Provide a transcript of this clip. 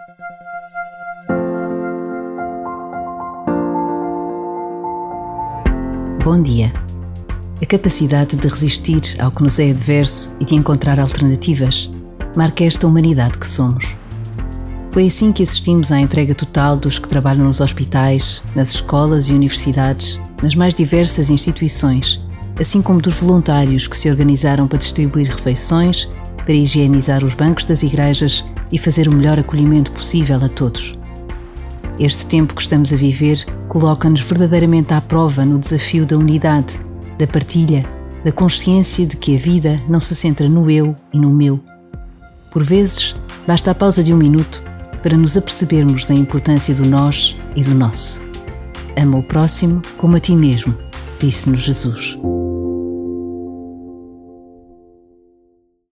Bom dia. A capacidade de resistir ao que nos é adverso e de encontrar alternativas marca esta humanidade que somos. Foi assim que assistimos à entrega total dos que trabalham nos hospitais, nas escolas e universidades, nas mais diversas instituições, assim como dos voluntários que se organizaram para distribuir refeições, para higienizar os bancos das igrejas e fazer o melhor acolhimento possível a todos. Este tempo que estamos a viver coloca-nos verdadeiramente à prova no desafio da unidade, da partilha, da consciência de que a vida não se centra no eu e no meu. Por vezes, basta a pausa de 1 minuto para nos apercebermos da importância do nós e do nosso. Ama o próximo como a ti mesmo, disse-nos Jesus.